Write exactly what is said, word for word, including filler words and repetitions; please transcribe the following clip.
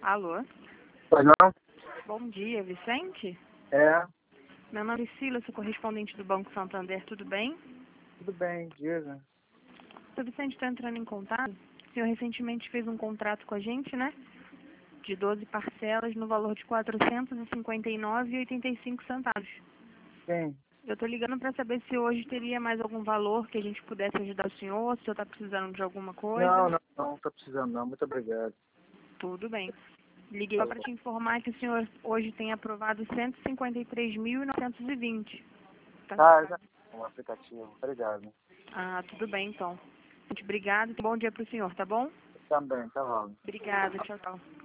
Alô? Pois não? Bom dia, Vicente? É, Meu nome é Priscila, sou correspondente do Banco Santander, tudo bem? tudo bem, diga. Seu Vicente, está entrando em contato. O senhor recentemente fez um contrato com a gente, né? De doze parcelas no valor de quatrocentos e cinquenta e nove reais e oitenta e cinco centavos. Sim. Eu estou ligando para saber se hoje teria mais algum valor que a gente pudesse ajudar o senhor, se o senhor está precisando de alguma coisa. Não, não, não estou precisando não, muito obrigado. Tudo bem. Liguei Tá para bom. te informar que o senhor hoje tem aprovado cento e cinquenta e três mil novecentos e vinte. Tá Ah, certo? já um aplicativo, obrigado. Ah, tudo bem então. Muito obrigada e bom dia para o senhor, tá bom? Também, tá bom. Obrigada, tchau, tchau.